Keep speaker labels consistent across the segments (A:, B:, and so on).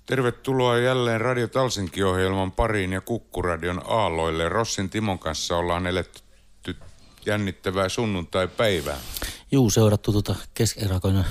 A: Tervetuloa jälleen Radio Talsinki-ohjelman pariin ja Kukkuradion aalloille. Rossin Timon kanssa ollaan eletty jännittävää sunnuntai-päivää.
B: Juu, seurattu Keski-Rakoinen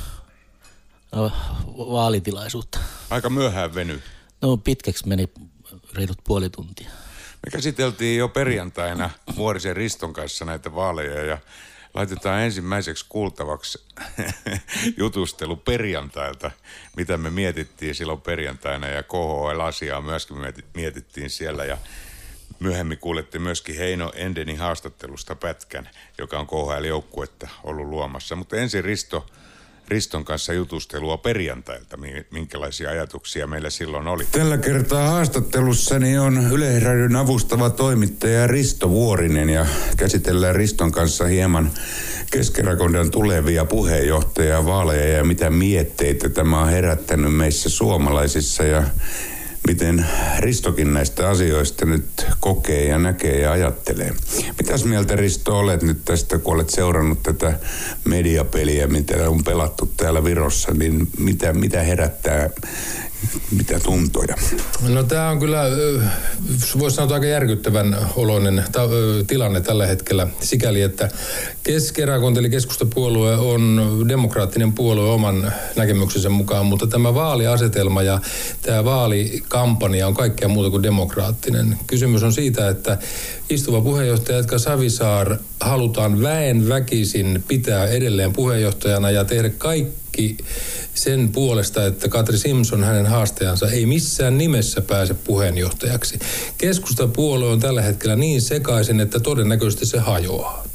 B: vaalitilaisuutta.
A: Aika myöhään veny.
B: No pitkäksi meni reilut puoli tuntia.
A: Me käsiteltiin jo perjantaina Vuorisen Riston kanssa näitä vaaleja ja laitetaan ensimmäiseksi kuultavaksi jutustelu perjantailta, mitä me mietittiin silloin perjantaina ja KHL-asiaa myöskin mietittiin siellä ja myöhemmin kuulettiin myöskin Heino Endenin haastattelusta pätkän, joka on KHL-joukkuetta ollut luomassa, mutta ensin Riston kanssa jutustelua perjantailta, minkälaisia ajatuksia meillä silloin oli. Tällä kertaa haastattelussani on Yleisradion avustava toimittaja Risto Vuorinen ja käsitellään Riston kanssa hieman Keski-Rakondan tulevia puheenjohtajavaaleja ja mitä mietteitä tämä on herättänyt meissä suomalaisissa ja miten Ristokin näistä asioista nyt kokee ja näkee ja ajattelee. Mitäs mieltä, Risto, olet nyt tästä, kun olet seurannut tätä mediapeliä, mitä on pelattu täällä Virossa, niin mitä herättää, mitä tuntoja?
C: No tämä on kyllä, voisi sanoa aika järkyttävän oloinen tilanne tällä hetkellä sikäli, että Keski-Rakonta eli keskustapuolue on demokraattinen puolue oman näkemyksensä mukaan, mutta tämä vaaliasetelma ja tämä vaalikampanja on kaikkea muuta kuin demokraattinen. Kysymys on siitä, että istuva puheenjohtaja Edgar Savisaar halutaan väen väkisin pitää edelleen puheenjohtajana ja tehdä kaikki sen puolesta, että Katri Simson, hänen haastajansa, ei missään nimessä pääse puheenjohtajaksi. Keskustapuolue on tällä hetkellä niin sekaisin, että todennäköisesti se hajoaa.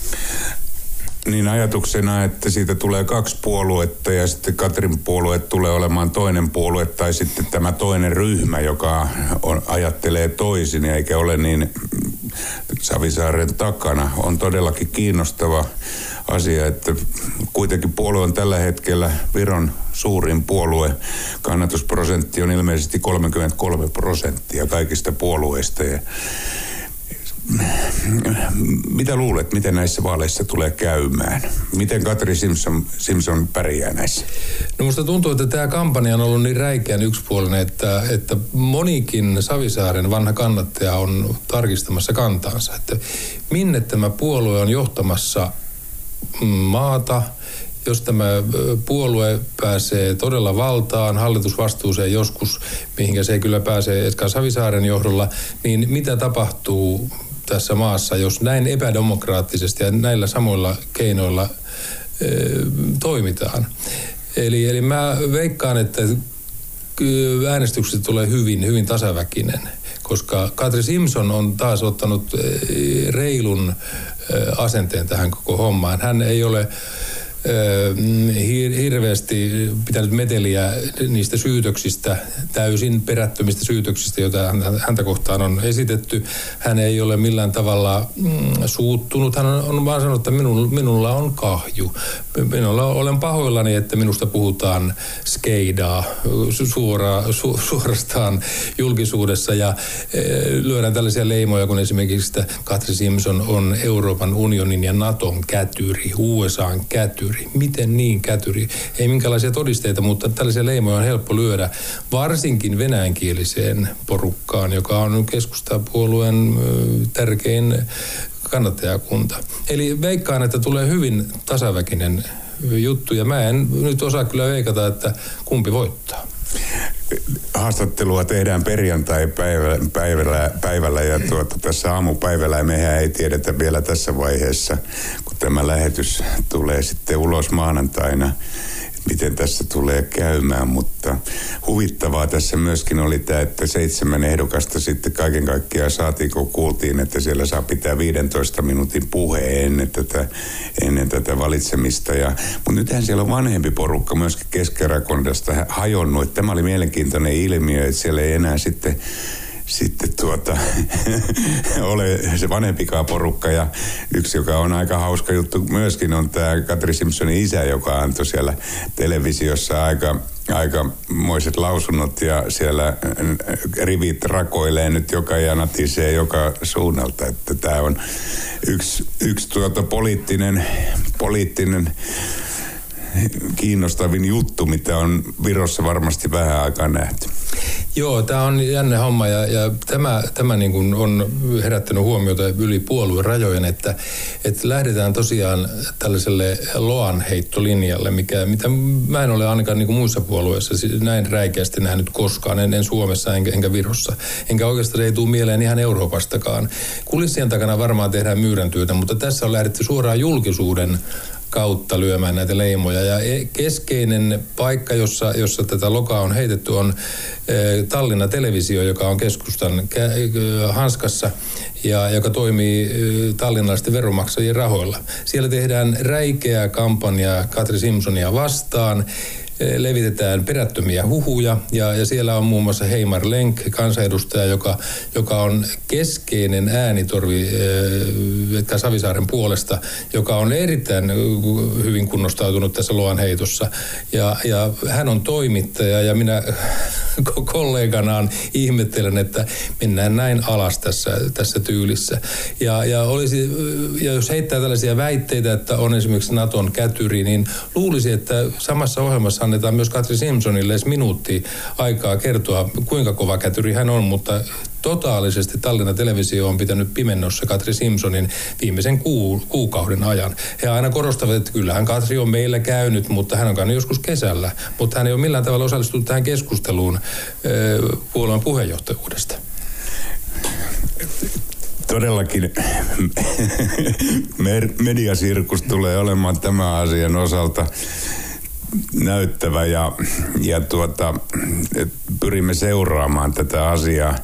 A: Niin ajatuksena, että siitä tulee kaksi puoluetta ja sitten Katrin puolue tulee olemaan toinen puolue tai sitten tämä toinen ryhmä, joka ajattelee toisin ja eikä ole niin Savisaaren takana, on todellakin kiinnostava asia, että kuitenkin puolue on tällä hetkellä Viron suurin puolue. Kannatusprosentti on ilmeisesti 33% kaikista puolueista. Ja mitä luulet, miten näissä vaaleissa tulee käymään? Miten Katri Simson pärjää näissä?
C: No musta tuntuu, että tämä kampanja on ollut niin räikeän yksipuolinen, että monikin Savisaaren vanha kannattaja on tarkistamassa kantaansa. Että minne tämä puolue on johtamassa maata, jos tämä puolue pääsee todella valtaan, hallitusvastuuseen joskus, mihinkä se ei kyllä pääse Edgar Savisaaren johdolla, niin mitä tapahtuu tässä maassa, jos näin epädemokraattisesti ja näillä samoilla keinoilla toimitaan. Eli mä veikkaan, että äänestykset tulee hyvin, hyvin tasaväkinen, koska Katri Simson on taas ottanut reilun asenteen tähän koko hommaan. Hän ei ole hirveästi pitänyt meteliä niistä syytöksistä, täysin perättömistä syytöksistä, joita häntä kohtaan on esitetty. Hän ei ole millään tavalla suuttunut. Hän on vaan sanonut, että minulla on kahju. Olen pahoillani, että minusta puhutaan skeidaa suorastaan julkisuudessa ja lyödään tällaisia leimoja, kun esimerkiksi että Katri Simson on Euroopan unionin ja Naton kätyri, USA:n kätyri. Miten niin kätyri? Ei minkälaisia todisteita, mutta tällaisia leimoja on helppo lyödä, varsinkin venäjänkieliseen porukkaan, joka on keskustapuolueen tärkein kannattajakunta. Eli veikkaan, että tulee hyvin tasaväkinen juttu, ja mä en nyt osaa kyllä veikata, että kumpi voittaa.
A: Haastattelua tehdään perjantai-päivällä ja tässä aamupäivällä ja mehän ei tiedetä vielä tässä vaiheessa, kun tämä lähetys tulee sitten ulos maanantaina, miten tässä tulee käymään, mutta huvittavaa tässä myöskin oli tämä, että 7 ehdokasta sitten kaiken kaikkiaan saatiin, kun kuultiin, että siellä saa pitää 15 minuutin puheen ennen tätä valitsemista. Mutta nythän siellä on vanhempi porukka myöskin Keski-Rakondasta hajonnut, että tämä oli mielenkiintoinen ilmiö, että siellä ei enää sitten ole se vanhempikaan porukka ja yksi, joka on aika hauska juttu myöskin on tämä Katri Simsonin isä, joka antoi siellä televisiossa aikamoiset lausunnot ja siellä rivit rakoilee nyt ja natisee joka suunnalta, että tämä on yksi poliittinen kiinnostavin juttu, mitä on Virossa varmasti vähän aikaa nähty.
C: Joo, tämä on jännä homma ja tämä niin kuin on herättänyt huomiota yli puolueen rajojen, että lähdetään tosiaan tällaiselle loanheittolinjalle, mitä mä en ole ainakaan niin kuin muissa puolueissa näin räikeästi nähnyt koskaan, en Suomessa enkä Virossa. Enkä oikeastaan ei tule mieleen ihan Euroopastakaan. Kulissien takana varmaan tehdään myyräntyötä, mutta tässä on lähdetty suoraan julkisuuden kautta lyömään näitä leimoja. Ja keskeinen paikka, jossa tätä lokaa on heitetty, on Tallinna Televisio, joka on keskustan hanskassa ja joka toimii tallinnalaisten veronmaksajien rahoilla. Siellä tehdään räikeää kampanjaa Katri Simpsonia vastaan. Levitetään perättömiä huhuja ja siellä on muun muassa Heimar Lenk, kansanedustaja, joka on keskeinen äänitorvi Savisaaren puolesta, joka on erittäin hyvin kunnostautunut tässä loanheitossa. Ja hän on toimittaja ja minä kolleganaan ihmettelen, että mennään näin alas tässä tyylissä. Ja jos heittää tällaisia väitteitä, että on esimerkiksi Naton kätyri, niin luulisi, että samassa ohjelmassa annetaan myös Katri Simpsonille edes minuutti aikaa kertoa, kuinka kova kätyri hän on, mutta totaalisesti Tallinna Televisio on pitänyt pimennossa Katri Simpsonin viimeisen kuukauden ajan. He aina korostavat, että kyllähän Katri on meillä käynyt, mutta hän on käynyt joskus kesällä. Mutta hän ei ole millään tavalla osallistunut tähän keskusteluun puolueen puheenjohtajuudesta.
A: Todellakin mediasirkus tulee olemaan tämän asian osalta näyttävä ja pyrimme seuraamaan tätä asiaa.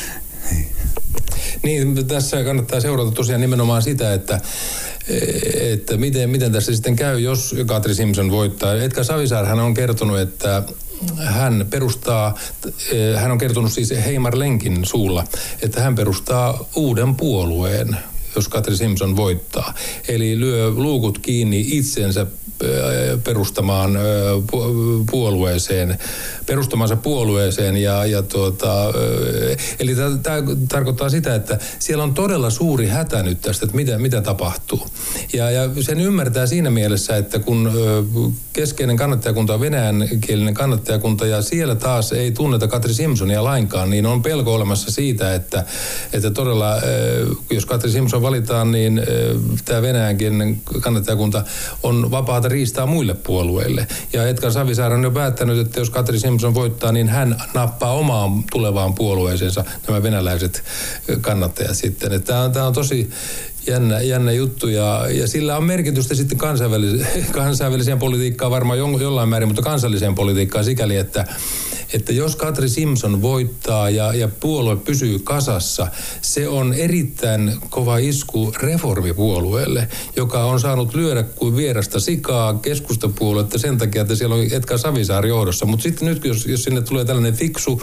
C: Niin, tässä kannattaa seurata tosiaan nimenomaan sitä, että miten tässä sitten käy, jos Katri Simpson voittaa. Edgar Savisaarhan on kertonut, että hän on kertonut siis Heimar Lenkin suulla, että hän perustaa uuden puolueen, jos Katri Simpson voittaa. Eli lyö luukut kiinni itsensä perustamansa puolueeseen eli tämä tarkoittaa sitä, että siellä on todella suuri hätä nyt tästä, että mitä tapahtuu. Ja sen ymmärtää siinä mielessä, että kun keskeinen kannattajakunta on venäjänkielinen kannattajakunta ja siellä taas ei tunneta Katri Simpsonia lainkaan, niin on pelko olemassa siitä, että todella jos Katri Simpson valitaan, niin tämä venäjänkielinen kannattajakunta on vapaata riistaa muille puolueille. Ja Edgar Savisaar on jo päättänyt, että jos Katri Simpson voittaa, niin hän nappaa omaan tulevaan puolueeseensa nämä venäläiset kannattajat sitten. Tämä on tosi jännä juttu ja sillä on merkitystä sitten kansainväliseen politiikkaan varmaan jollain määrin, mutta kansalliseen politiikkaan sikäli, että jos Katri Simpson voittaa ja puolue pysyy kasassa, se on erittäin kova isku reformipuolueelle, joka on saanut lyödä kuin vierasta sikaa keskustapuoluetta sen takia, että siellä on Edgar Savisaar johdossa. Mutta sitten nyt, jos sinne tulee tällainen fiksu,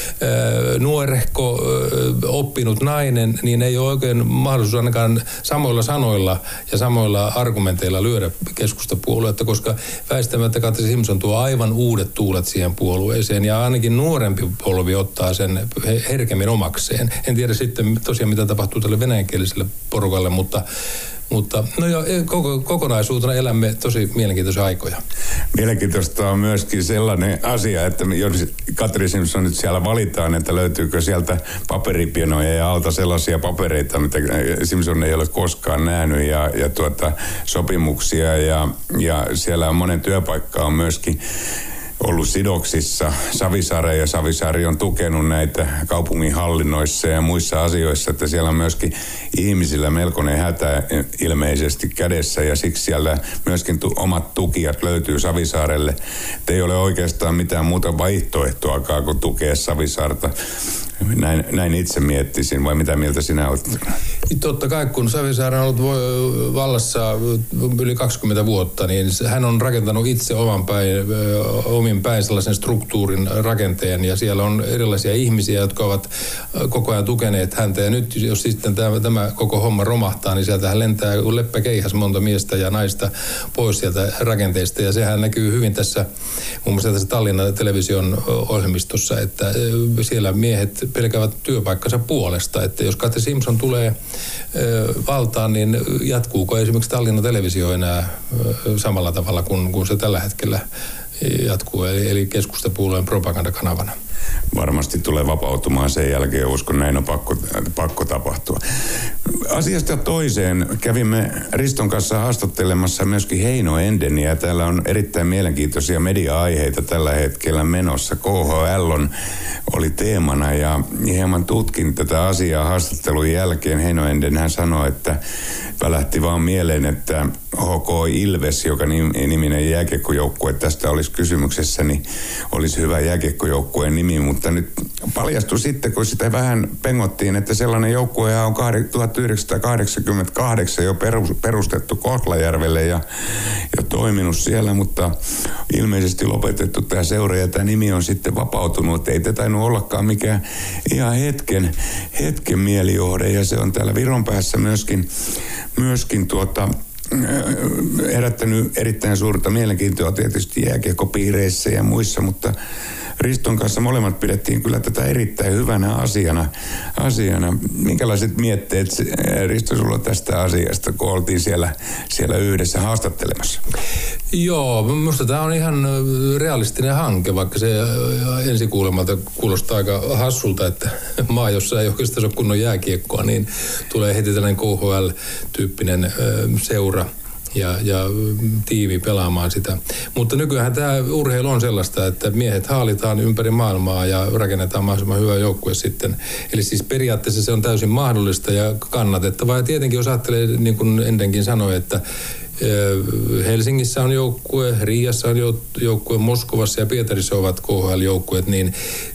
C: nuorehko, oppinut nainen, niin ei ole oikein mahdollisuus ainakaan samoilla sanoilla ja samoilla argumenteilla lyödä keskustapuoluetta, koska väistämättä Katri Simpson tuo aivan uudet tuulet siihen puolueeseen ja ainakin nuorempi polvi ottaa sen herkemmin omakseen. En tiedä sitten tosiaan mitä tapahtuu tälle venäjänkieliselle porukalle, mutta no jo, kokonaisuutena elämme tosi mielenkiintoisia aikoja.
A: Mielenkiintoista on myöskin sellainen asia, että jos Katri Simpson nyt siellä valitaan, että löytyykö sieltä paperipienoja ja alta sellaisia papereita, mitä Simpson ei ole koskaan nähnyt ja sopimuksia ja siellä on monen työpaikka on myöskin ollut sidoksissa Savisaareen ja Savisaari on tukenut näitä kaupungin hallinnoissa ja muissa asioissa, että siellä on myöskin ihmisillä melkoinen hätä ilmeisesti kädessä ja siksi siellä myöskin omat tukijat löytyy Savisaarelle. Et ei ole oikeastaan mitään muuta vaihtoehtoakaan kuin tukea Savisaarta. Näin itse miettisin, vai mitä mieltä sinä olet?
C: Totta kai, kun Savisaar on ollut vallassa yli 20 vuotta, niin hän on rakentanut itse omin päin sellaisen struktuurin rakenteen, ja siellä on erilaisia ihmisiä, jotka ovat koko ajan tukeneet häntä, ja nyt jos sitten tämä koko homma romahtaa, niin sieltähän lentää leppäkeihäs monta miestä ja naista pois sieltä rakenteista, ja sehän näkyy hyvin tässä, muun muassa tässä Tallinnan Television ohjelmistossa, että siellä miehet pelkäävät työpaikkansa puolesta, että jos Katri Simpson tulee valtaan, niin jatkuuko esimerkiksi Tallinnan Televisio enää samalla tavalla kuin se tällä hetkellä jatkuu, eli keskustapuolueen propagandakanavana?
A: varmasti tulee vapautumaan sen jälkeen. Uskon, näin on pakko tapahtua. Asiasta toiseen kävimme Riston kanssa haastattelemassa myöskin Heino Endeniä. Täällä on erittäin mielenkiintoisia media-aiheita tällä hetkellä menossa. KHL oli teemana ja hieman tutkin tätä asiaa haastattelun jälkeen. Heino Enden hän sanoi, että välähti vaan mieleen, että HK Ilves, joka niminen jääkiekkojoukkue tästä olisi kysymyksessä, niin olisi hyvä jääkiekkojoukkueen nimi, mutta nyt paljastui sitten, kun sitä vähän pengottiin, että sellainen joukkue on 1988 jo perustettu Kohlajärvelle ja toiminut siellä, mutta ilmeisesti lopetettu tämä seura ja tämä nimi on sitten vapautunut. Ei tätä tainnut ollakaan mikään ihan hetken mielijohde ja se on täällä Viron päässä myöskin herättänyt erittäin suurta mielenkiintoa tietysti jääkiekkopiireissä ja muissa, mutta Riston kanssa molemmat pidettiin kyllä tätä erittäin hyvänä asiana. Minkälaiset mietteet, Risto, sulla tästä asiasta, kun oltiin siellä yhdessä haastattelemassa?
C: Joo, minusta tämä on ihan realistinen hanke, vaikka se ensikuulemalta kuulostaa aika hassulta, että maa, jossa ei oikeastaan ole kunnon jääkiekkoa, niin tulee heti tällainen KHL-tyyppinen seura ja tiimi pelaamaan sitä. Mutta nykyään tämä urheilu on sellaista, että miehet haalitaan ympäri maailmaa ja rakennetaan mahdollisimman hyvä joukkue sitten. Eli siis periaatteessa se on täysin mahdollista ja kannatettavaa. Ja tietenkin jos ajattelee, niin kuin Endenkin sanoi, että Helsingissä on joukkue, Riiassa on joukkue, Moskovassa ja Pietarissa ovat KHL-joukkueet, niin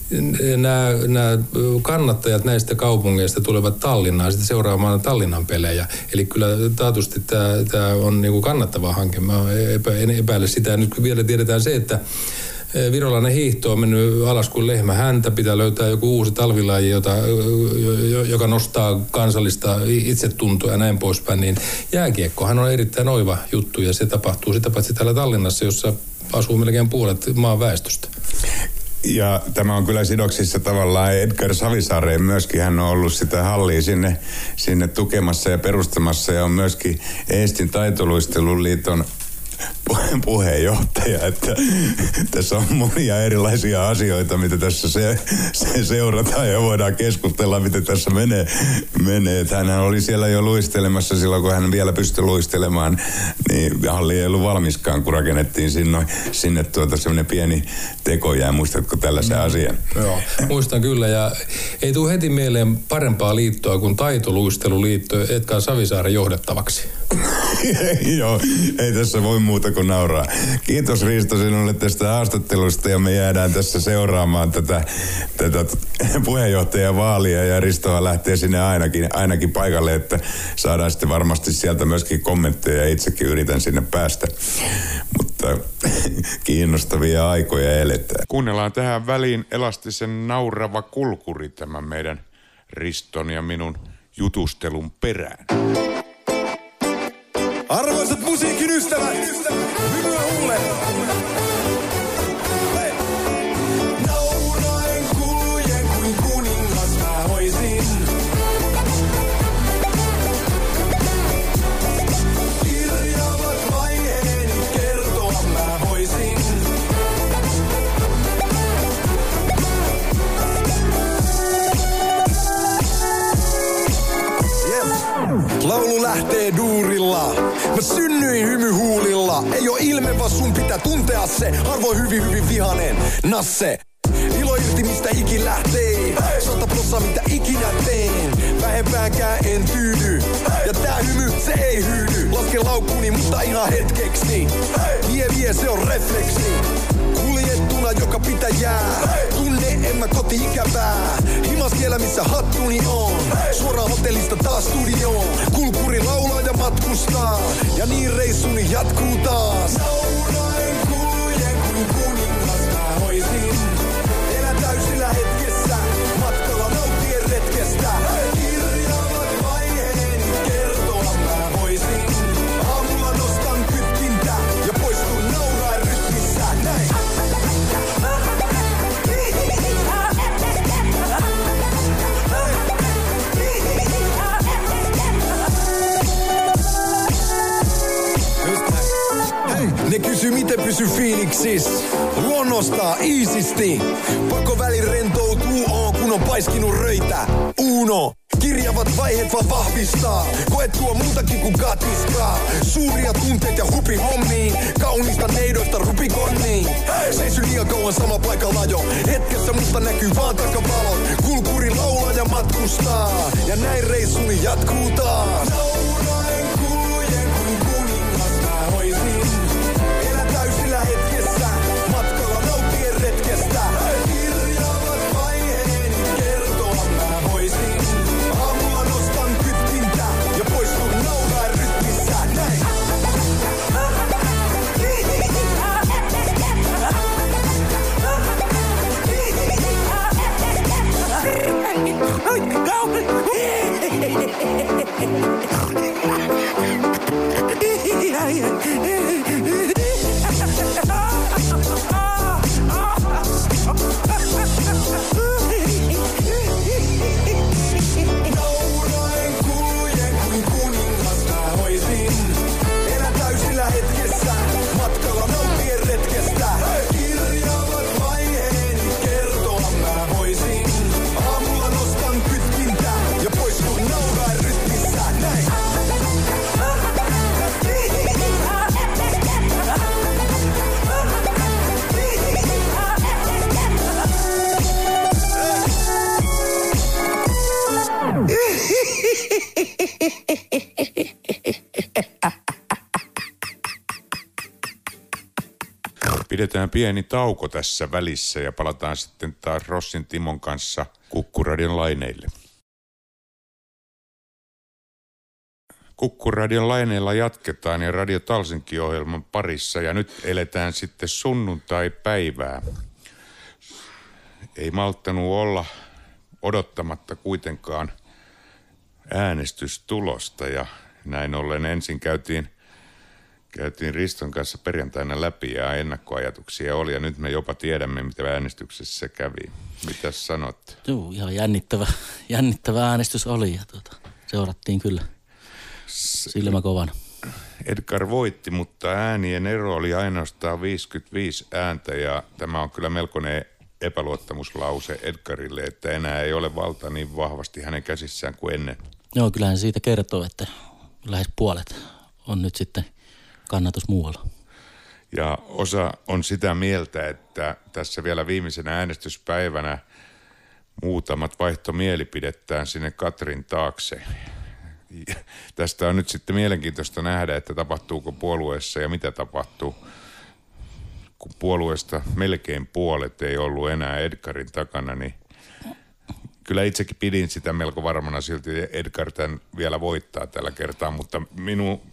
C: nämä kannattajat näistä kaupungeista tulevat Tallinnaan sitten seuraamaan Tallinnan pelejä. Eli kyllä taatusti tämä on niin kuin kannattava hanke. Mä en epäile sitä. Nyt vielä tiedetään se, että virolainen hiihto on mennyt alas kuin lehmä häntä. Pitää löytää joku uusi talvilaji, joka nostaa kansallista itsetuntoa ja näin poispäin. Niin jääkiekkohan on erittäin oiva juttu ja se tapahtuu sitä paitsi täällä Tallinnassa, jossa asuu melkein puolet maan väestöstä.
A: Ja tämä on kyllä sidoksissa tavallaan Edgar Savisaareen myöskin. Hän on ollut sitä hallia sinne tukemassa ja perustamassa ja on myöskin Eestin taitoluisteluliiton puheenjohtaja, että tässä on monia erilaisia asioita, mitä tässä se seurataan ja voidaan keskustella, miten tässä menee. Hän oli siellä jo luistelemassa silloin, kun hän vielä pystyi luistelemaan, niin halli ei ollut valmiskaan, kun rakennettiin sinne semmoinen pieni tekojää. Muistatko tällaisen asian?
C: Joo, muistan kyllä ja ei tule heti mieleen parempaa liittoa kuin taitoluisteluliitto Edgar Savisaaren johdettavaksi.
A: Joo, ei tässä voi muuta kuin nauraa. Kiitos Risto sinulle tästä haastattelusta ja me jäädään tässä seuraamaan tätä puheenjohtajan vaalia ja Ristohan lähtee sinne ainakin paikalle, että saadaan sitten varmasti sieltä myöskin kommentteja ja itsekin yritän sinne päästä. Mutta kiinnostavia aikoja eletään. Kuunnellaan tähän väliin elastisen naurava kulkuri tämän meidän Riston ja minun jutustelun perään.
D: Arvoisat musiikin ystävät, hymyä huuleen. Hei! Nauraen kulujen kuin kuningas mä hoisin. Kirjaavat vaiheeni kertoa mä voisin. Laulu lähtee duurilla. Mä synnyin hymyhuulilla. Ei oo ilme, vaan sun pitää tuntea se. Harvoin hyvin vihanen nasse. Ilo irti mistä ikin lähtee. 100% mitä ikinä teen. Vähempäänkään en tyydy. Ja tää hymy, se ei hyydy. Lasken laukkuni, mutta ihan hetkeksi. Vie, se on refleksi. Kuljettuna joka pitäjää. Tunne en mä koti-ikävää. Himas siellä missä hattuni on. Suoraan hotellista taas studioon. Kulkuri laulaa ja matkustaa. Ja niin reissuni jatkuu taas. Nauraen kulujen kuin kuningas mä hoisin. Elä täysillä hetkessä. Matkalla nautien retkestä. Kirjaavat vaiheeni kertoa mä voisin. Aamulla nostan kytkintä ja poistun nauraen rytmissä. Näin. Ne kysy mitä Sis, luonnostaan iisisti. Pakko välin rentoutuu, kun on paiskinut röitä. Uno, kirjavat vaiheet vaan vahvistaa. Koe tuo muutakin kuin katiskaa. Suuria tunteet ja hupi hommiin. Kaunista neidoista rupikonniin. Seisy liian kauan sama paikalla jo. Hetkessä musta näkyy vaan takavalot. Kulkuri laulaa ja matkustaa. Ja näin reissuni jatkuu taas. Nauraen kuljen kuin kuningas mä hoisin. Elä täysillä hetkessä. Matkalla nautien retkestä. Kirjaavat vaiheeni kertoa mä voisin. Aamulla nostan kytkintä ja poistun nauraen rytmissä. Näin. Nauraen kuljen kuin kuningas mä hoisin. Elä täysillä hetkessä, matkalla nautien retkestä. Kirjaavat vaiheeni kertoa mä voisin. Aamulla nostan kytkintä ja poistun nauraen rytmissä. Näin.
A: Pidetään pieni tauko tässä välissä ja palataan sitten taas Rossin Timon kanssa Kukkuradion laineille. Kukkuradion laineilla jatketaan ja Radio Talsinki-ohjelman parissa ja nyt eletään sitten sunnuntai-päivää. Ei malttanut olla odottamatta kuitenkaan äänestystulosta ja näin ollen ensin käytiin Riston kanssa perjantaina läpi ja ennakkoajatuksia oli ja nyt me jopa tiedämme, mitä äänestyksessä kävi. Mitäs sanot?
B: Joo, ihan jännittävä äänestys oli ja seurattiin kyllä silmä kovana.
A: Edgar voitti, mutta äänien ero oli ainoastaan 55 ääntä ja tämä on kyllä melkoinen epäluottamuslause Edgarille, että enää ei ole valta niin vahvasti hänen käsissään kuin ennen.
B: Joo, kyllähän siitä kertoo, että lähes puolet on nyt sitten kannatus muualla.
A: Ja osa on sitä mieltä, että tässä vielä viimeisenä äänestyspäivänä muutamat vaihto mielipidettään sinne Katrin taakse. Ja tästä on nyt sitten mielenkiintoista nähdä, että tapahtuuko puolueessa ja mitä tapahtuu, kun puolueesta melkein puolet ei ollut enää Edgarin takana, niin kyllä itsekin pidin sitä melko varmana silti, että Edgar tämän vielä voittaa tällä kertaa, mutta minun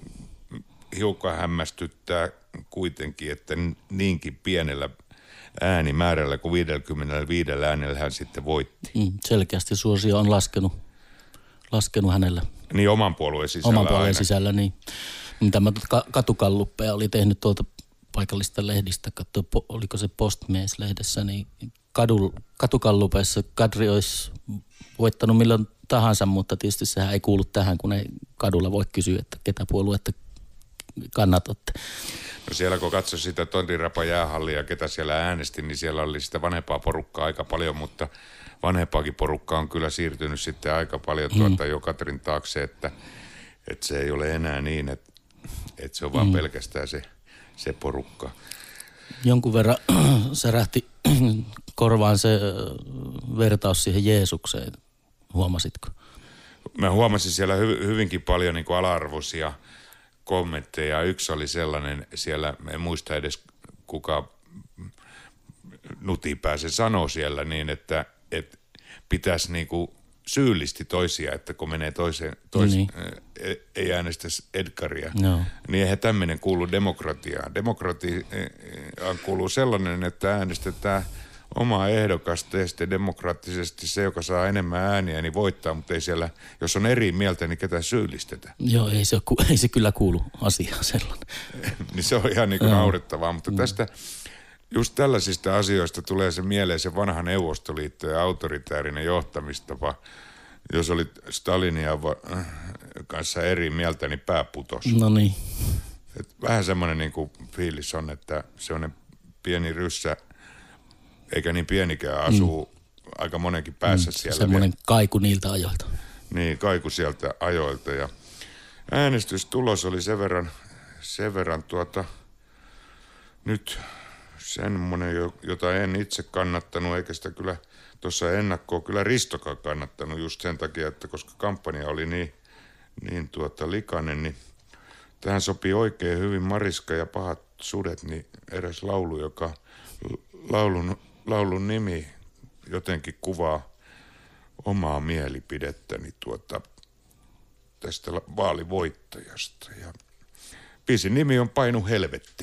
A: hiukan hämmästyttää kuitenkin, että niinkin pienellä äänimäärällä kuin 55 äänellä hän sitten voitti.
B: Selkeästi suosio on laskenut hänellä.
A: Niin oman puolueen sisällä
B: Oman puolueen
A: aina.
B: sisällä, niin. Tämä katukalluppeja oli tehnyt tuolta paikallista lehdistä, oliko se Postmies-lehdessä, niin katukallupeissa Kadri olisi voittanut milloin tahansa, mutta tietysti sehän ei kuulu tähän, kun ei kadulla voi kysyä, että ketä puoluetta kannatatte.
A: No siellä kun katsoi sitä Tontirapa jäähallia, ketä siellä äänesti, niin siellä oli sitä vanhempaa porukkaa aika paljon, mutta vanhempaakin porukkaa on kyllä siirtynyt sitten aika paljon jo Katrin taakse, että se ei ole enää niin, että se on vaan pelkästään se porukka.
B: Jonkun verran särähti korvaan se vertaus siihen Jeesukseen, huomasitko?
A: Mä huomasin siellä hyvinkin paljon niin kuin ala-arvoisia kommentteja. Yksi oli sellainen, siellä en muista edes kuka nutipää se sanoi siellä niin, että pitäisi niin kuin syyllisti toisia, että kun menee niin. Ei äänestä Edgaria, niin eihän tämmöinen kuulu demokratiaan. Demokratiaan kuuluu sellainen, että äänestetään omaa ehdokasta ja sitten demokraattisesti se, joka saa enemmän ääniä, niin voittaa, mutta ei siellä, jos on eri mieltä, niin ketään syyllistetään.
B: Joo, ei se kyllä kuulu asiaan sellainen.
A: Niin se on ihan niin kuin naurettavaa, mutta tästä just tällaisista asioista tulee se mieleen se vanha Neuvostoliitto ja autoritäärinen johtamistapa. Jos oli Stalinia kanssa eri mieltä, niin pää putosi.
B: No niin.
A: Vähän semmoinen niin kuin fiilis on, että se on pieni ryssä, eikä niin pienikään, asuu aika monenkin päässä siellä.
B: Semmoinen kaiku niiltä ajoilta.
A: Niin, kaiku sieltä ajoilta. Ja äänestystulos oli sen verran nyt semmoinen, jota en itse kannattanut, eikä sitä kyllä tuossa ennakkoon kyllä Ristokaan kannattanut just sen takia, että koska kampanja oli niin likainen, niin tähän sopii oikein hyvin Mariska ja pahat sudet, niin eräs laulu, joka laulun nimi jotenkin kuvaa omaa mielipidettäni tästä vaalivoittajasta. Ja biisin nimi on Painu helvetti.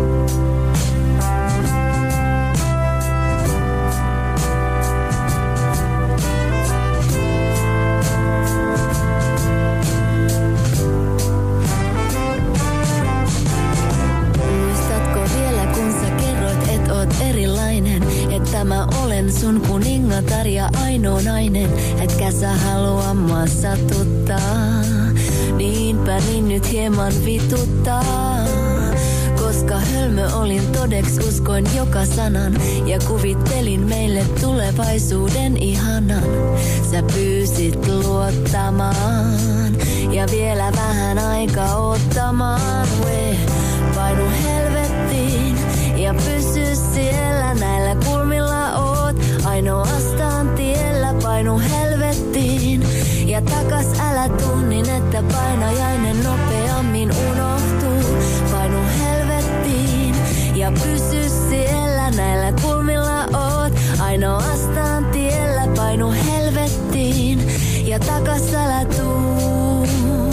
E: Mä olen sun kuningatar ja ainoa nainen, etkä sä halua mua satuttaa. Niinpä niin nyt hieman vituttaa. Koska hölmö olin todeks, uskoin joka sanan ja kuvittelin meille tulevaisuuden ihanan. Sä pyysit luottamaan ja vielä vähän aikaa ottamaan. Painu helvettiin ja pysy siellä, näillä kulmilla oot ainoastaan tiellä. Painu helvettiin ja takas älä tunnin, että painajainen nopeammin unohtuu. Painu helvettiin ja pysy siellä, näillä kulmilla oot ainoastaan tiellä. Painu helvettiin ja takas älä tuu.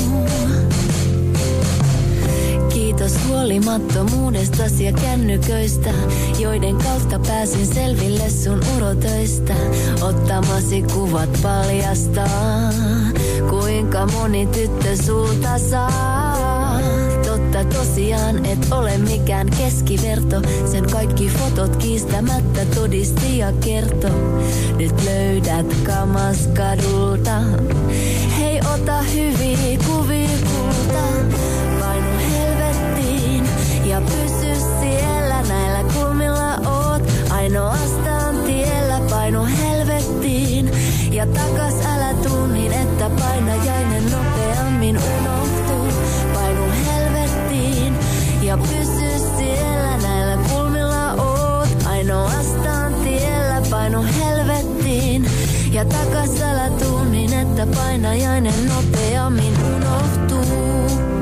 E: Kiitos huolimattomuudestasi ja kännyköistä, joiden kautta pääsin selville sun urotöistä. Ottamasi kuvat paljastaa, kuinka moni tyttö sulta saa. Totta tosiaan et ole mikään keskiverto, sen kaikki fotot kiistämättä todisti ja kerto. Nyt löydät kamas kadulta, hei ota hyviä kuvia kulta. Painu helvettiin ja pysy siellä, näillä kulmilla oot ainoastaan tiellä. Painu helvettiin ja takas älä tunnin, että painajainen nopeammin unohtuu. Painu helvettiin ja pysy siellä, näillä kulmilla oot ainoastaan tiellä. Painu helvettiin ja takas älä tunnin, että painajainen nopeammin unohtuu.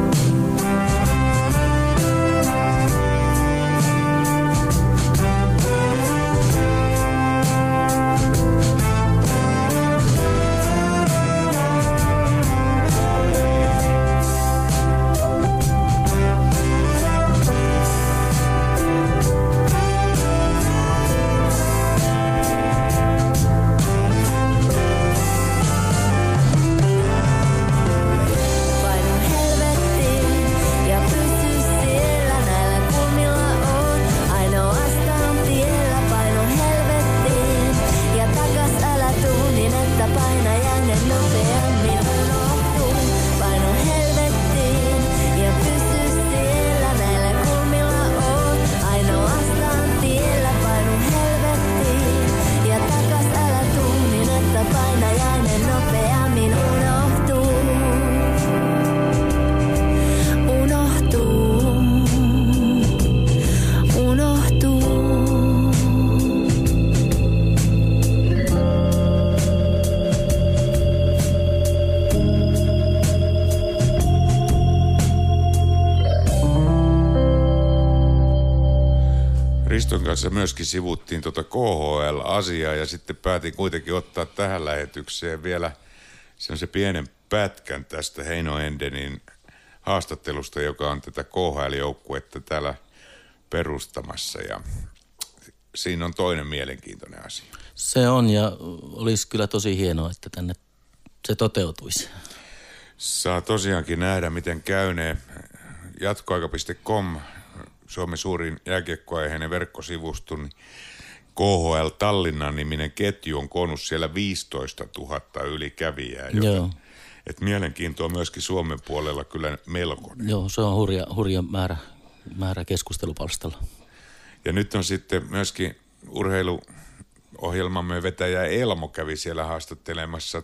A: Riston kanssa myöskin sivuttiin KHL-asiaa ja sitten päätin kuitenkin ottaa tähän lähetykseen vielä se pienen pätkän tästä Heino Endenin haastattelusta, joka on tätä KHL-joukkuetta täällä perustamassa ja siinä on toinen mielenkiintoinen asia.
B: Se on ja olisi kyllä tosi hienoa, että tänne se toteutuisi.
A: Saa tosiaankin nähdä, miten käynee. Jatkoaika.com, Suomen suurin jääkiekkoaiheinen verkkosivusto, niin KHL Tallinnan-niminen ketju on koonnut siellä 15 000 ylikävijää. Et mielenkiintoa myöskin Suomen puolella kyllä melkoinen.
B: Joo, se on hurja määrä keskustelupalstalla.
A: Ja nyt on sitten myöskin urheiluohjelmamme vetäjä Elmo kävi siellä haastattelemassa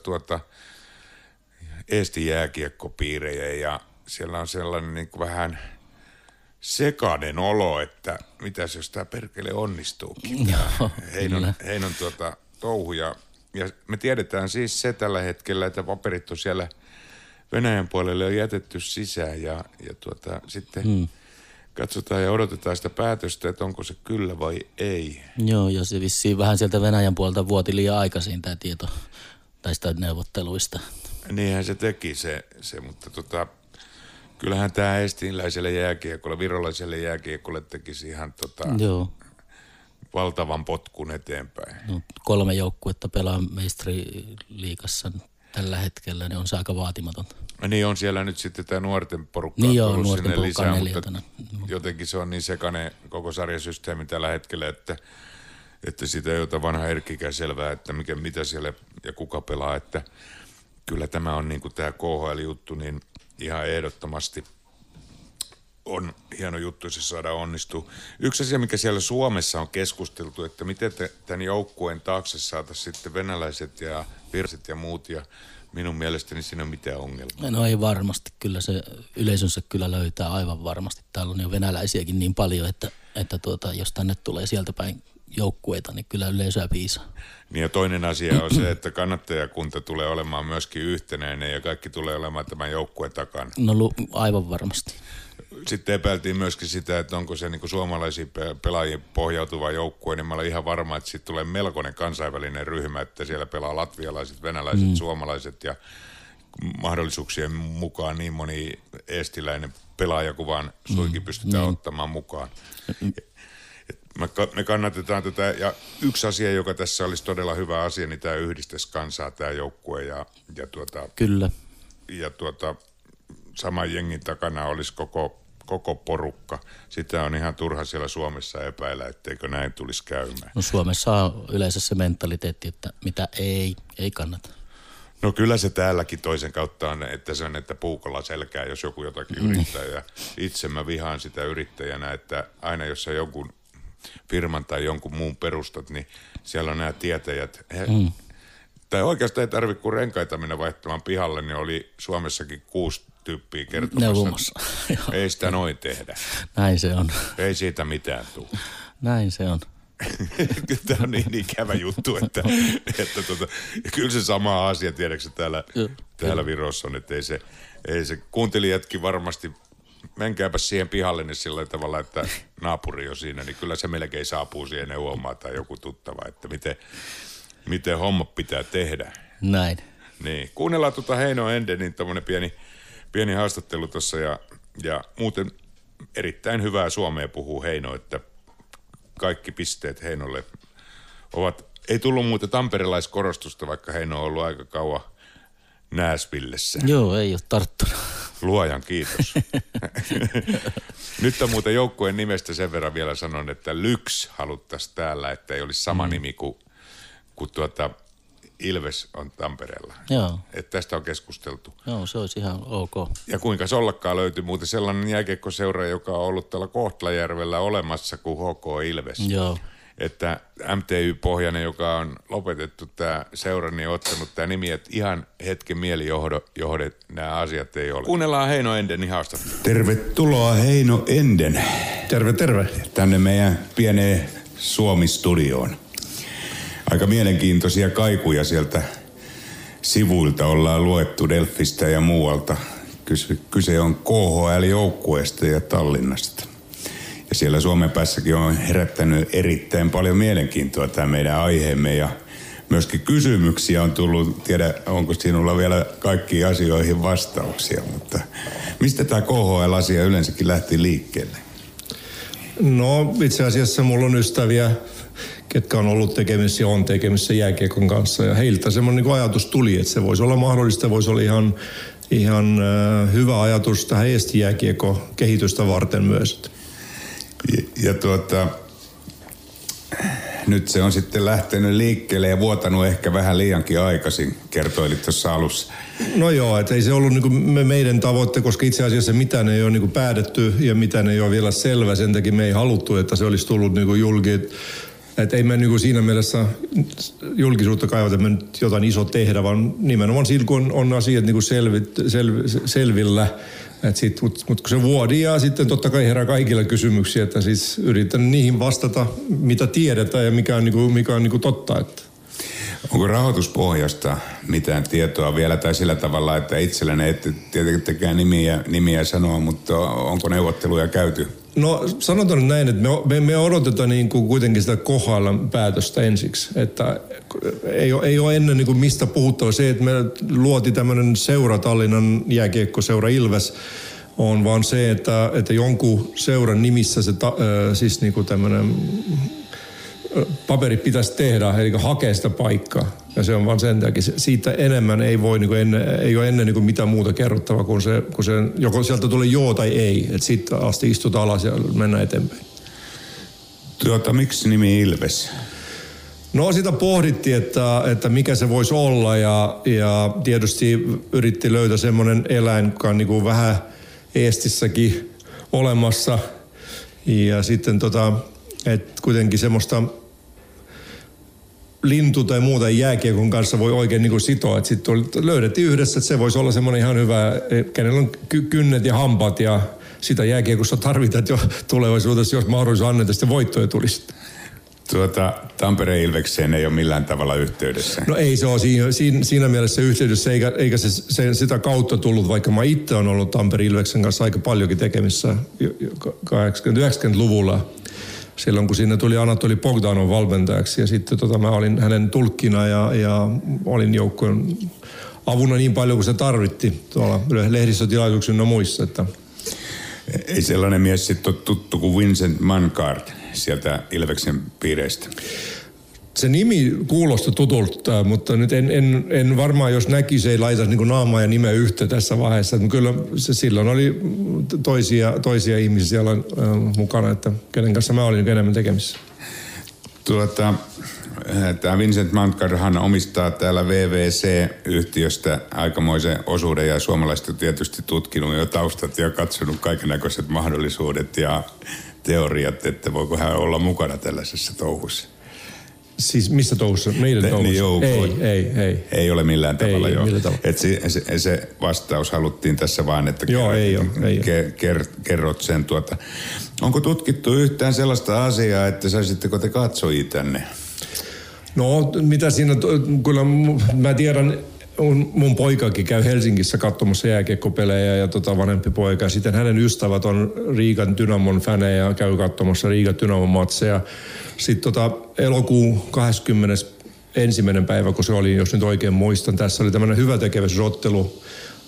A: Eesti jääkiekkopiirejä ja siellä on sellainen niin kuin vähän sekainen olo, että mitäs jos tämä perkele onnistuukin. Heinon touhu ja me tiedetään siis se tällä hetkellä, että paperit on siellä Venäjän puolelle on jätetty sisään ja sitten katsotaan ja odotetaan sitä päätöstä, että onko se kyllä vai ei.
B: Joo, ja se vissiin vähän sieltä Venäjän puolelta vuoti liian aikaisin tämä tieto näistä neuvotteluista.
A: Niinhän se teki se mutta kyllähän tämä estiläiselle jääkiekolle, virolaiselle jääkiekolle tekisi ihan valtavan potkun eteenpäin.
B: No, 3 joukkuetta pelaa Meistriliigassa tällä hetkellä, niin on se aika vaatimatonta.
A: Niin on siellä nyt sitten tämä nuorten porukka
B: niin
A: on tullut sinne lisää,
B: mutta
A: jotenkin se on niin sekainen koko sarjasysteemi tällä hetkellä, että siitä ei ota vanha Erkkikään selvää, että mitä siellä ja kuka pelaa, että kyllä tämä on niin kuin tämä KHL-juttu, niin ihan ehdottomasti on hieno juttu, se saadaan onnistua. Yksi asia, mikä siellä Suomessa on keskusteltu, että miten tämän joukkueen taakse saataisiin sitten venäläiset ja virsit ja muut, ja minun mielestäni siinä on mitään ongelmaa.
B: No ei varmasti, kyllä se yleisönsä kyllä löytää aivan varmasti. Täällä on jo venäläisiäkin niin paljon, että jos tänne tulee sieltä päin joukkueita, niin kyllä yleisöä piisaa.
A: Niin ja toinen asia on se, että kannattajakunta tulee olemaan myöskin yhtenäinen ja kaikki tulee olemaan tämän joukkueen takana.
B: No aivan varmasti.
A: Sitten epäiltiin myöskin sitä, että onko se niin suomalaisiin pelaajiin pohjautuva joukkue, niin mä olen ihan varma, että siitä tulee melkoinen kansainvälinen ryhmä, että siellä pelaa latvialaiset, venäläiset, suomalaiset ja mahdollisuuksien mukaan niin moni eestiläinen pelaaja kuin vaan suinkin pystytään ottamaan mukaan. Me kannatetaan tätä, ja yksi asia, joka tässä olisi todella hyvä asia, niin tämä yhdistäisi kansaa, tämä joukkue,
B: Kyllä.
A: Ja saman jengin takana olisi koko porukka. Sitä on ihan turha siellä Suomessa epäillä, etteikö näin tulisi käymään.
B: No Suomessa on yleensä se mentaliteetti, että mitä ei kannata.
A: No kyllä se täälläkin toisen kautta on, että se on, että puukolla selkää, jos joku jotakin yrittää. Ja itse mä vihaan sitä yrittäjänä, että aina jos sä jonkun firman tai jonkun muun perustat, niin siellä on nämä tietäjät. Tai oikeastaan ei tarvitse kuin renkaita mennä vaihtamaan pihalle, niin oli Suomessakin 6 tyyppiä kertomassa. Ei sitä noin tehdä.
B: Näin se on.
A: Ei siitä mitään tule.
B: Näin se on.
A: Tämä on niin ikävä juttu, että kyllä se sama asia, tiedätkö täällä Virossa on, että ei se kuuntelijatkin varmasti, menkääpä siihen pihalle niin sillä tavalla, että naapuri on siinä, niin kyllä se melkein saapuu siihen neuvomaan tai joku tuttava, että miten homma pitää tehdä.
B: Näin.
A: Niin, kuunnellaan Heino Endenin tommonen pieni haastattelu tuossa ja muuten erittäin hyvää suomea puhuu Heino, että kaikki pisteet Heinolle ei tullut muuten tamperelaiskorostusta, vaikka Heino on ollut aika kauan Nääsvillessä.
B: Joo, ei ole tarttunut.
A: Luojan kiitos. Nyt on muuten joukkueen nimestä sen verran vielä sanon, että Lyks haluttaisiin täällä, että ei olisi sama nimi kuin Ilves on Tampereella.
B: Joo.
A: Että tästä on keskusteltu.
B: Joo, se olisi ihan ok.
A: Ja kuinka sollakaan löytyy muuten sellainen jääkiekkoseura, joka on ollut täällä Kohtlajärvellä olemassa kuin HK Ilves.
B: Joo.
A: Että MTY-pohjainen, joka on lopetettu tämä seura, niin on ottanut tämä nimi, että ihan hetken mielijohde nämä asiat ei ole. Kuunnellaan Heino Endenin haastattelu.
F: Tervetuloa Heino Enden.
C: Terve.
F: Tänne meidän pieneen Suomi-studioon. Aika mielenkiintoisia kaikuja sieltä sivuilta ollaan luettu Delfistä ja muualta. Kyse on KHL-joukkueesta ja Tallinnasta. Ja siellä Suomen päässäkin on herättänyt erittäin paljon mielenkiintoa tämä meidän aiheemme ja myöskin kysymyksiä on tullut. Tiedä, onko sinulla vielä kaikkiin asioihin vastauksia, mutta mistä tämä KHL-asia yleensäkin lähti liikkeelle?
C: No itse asiassa mulla on ystäviä, ketkä on ollut tekemisissä ja on tekemisissä jääkiekon kanssa. Ja heiltä semmoinen niin ajatus tuli, että se voisi olla mahdollista, voisi olla ihan hyvä ajatus tähän Eesti-jääkiekon kehitystä varten myös.
F: Ja nyt se on sitten lähtenyt liikkeelle ja vuotanut ehkä vähän liiankin aikaisin, kertoilit tuossa alussa.
G: No joo, että ei se ollut niinku meidän tavoitte, koska itse asiassa mitään ei ole niinku päätetty ja mitään ei ole vielä selvä. Sen takia me ei haluttu, että se olisi tullut niinku julki. Että ei me niinku siinä mielessä julkisuutta kaivata, että me nyt jotain iso tehdä, vaan nimenomaan silloin, kun on asiat niinku selvillä. Mutta kun se vuodi ja sitten totta kai herää kaikille kysymyksiä, että siis yritän niihin vastata, mitä tiedetään ja mikä on niinku totta. Että.
F: Onko rahoituspohjasta mitään tietoa vielä tai sillä tavalla, että itselläni ette tietenkään nimiä sanoa, mutta onko neuvotteluja käyty?
G: No sanotaan nyt näin, että me odotetaan niin kuin kuitenkin sitä Kokhalan päätöstä ensiksi. Että ei ole ennen niin kuin mistä puhuttua. Se, että me luotiin tämmöinen seura, Tallinnan jääkiekkoseura Ilves, on vaan se, että jonkun seuran nimissä se siis niin kuin tämmöinen paperi pitäisi tehdä, eli hakea sitä paikkaa. Ja se on vaan sen takia. Siitä enemmän ei voi ei ole ennen mitään muuta kerrottavaa, kun se joko sieltä tulee joo tai ei. Että sitten asti istutaan alas ja mennään eteenpäin.
F: Miksi nimi Ilves?
G: No sitä pohdittiin, että mikä se voisi olla ja tietysti yritti löytää semmoinen eläin, joka on niin vähän Eestissäkin olemassa. Ja sitten että kuitenkin semmoista lintu tai muuta jääkiekon kanssa voi oikein niin kuin sitoa. Että sitten löydettiin yhdessä, että se voisi olla semmoinen ihan hyvä, kenellä on kynnet ja hampaat ja sitä jääkiekossa tarvitaan jo tulevaisuudessa, jos mahdollisuus annetaan, sitten voittoja tulisi.
F: Tampereen Ilvekseen ei ole millään tavalla yhteydessä.
G: No ei se ole siinä mielessä yhteydessä, eikä se sitä kautta tullut, vaikka mä itse olen ollut Tampereen Ilveksen kanssa aika paljonkin tekemissä 80-90-luvulla. Silloin kun sinne tuli Anatoli Bogdanov valmentajaksi ja sitten mä olin hänen tulkkina ja olin joukkojen avuna niin paljon kuin se tarvitti tuolla lehdistötilaisuuksissa ja muissa. Että.
F: Ei sellainen mies sitten ole tuttu kuin Vincent Mankard sieltä Ilveksen piireistä.
G: Se nimi kuulosti tutulta, mutta nyt en varmaan, jos näkisi, ei laita niin kuin naamaa ja nimeä yhtä tässä vaiheessa. Mutta kyllä silloin oli toisia ihmisiä siellä mukana, että kenen kanssa mä olin enemmän tekemissä.
F: Tämä Vincent Mankardhan omistaa täällä VVC-yhtiöstä aikamoisen osuuden ja suomalaiset on tietysti tutkinut jo taustat ja katsonut kaikennäköiset mahdollisuudet ja teoriat, että voiko hän olla mukana tällaisessa touhussa.
G: Siis missä touhussa? Meidän touhussa? Ei.
F: Ei ole millään tavalla,
G: joo.
F: Et se vastaus haluttiin tässä vaan, että
G: joo, ei ole.
F: Kerrot sen. Onko tutkittu yhtään sellaista asiaa, että saisitteko te katsojia tänne?
G: No, mitä siinä, kyllä mä tiedän, mun poikakin käy Helsingissä katsomassa jääkiekkopelejä ja vanhempi poika. Sitten hänen ystävät on Riikan Dynamon fänejä ja käy katsomassa Riikan Dynamon matseja. Sitten elokuun 21. päivä, kun se oli, jos nyt oikein muistan, tässä oli tämmöinen hyvätekeväisyysottelu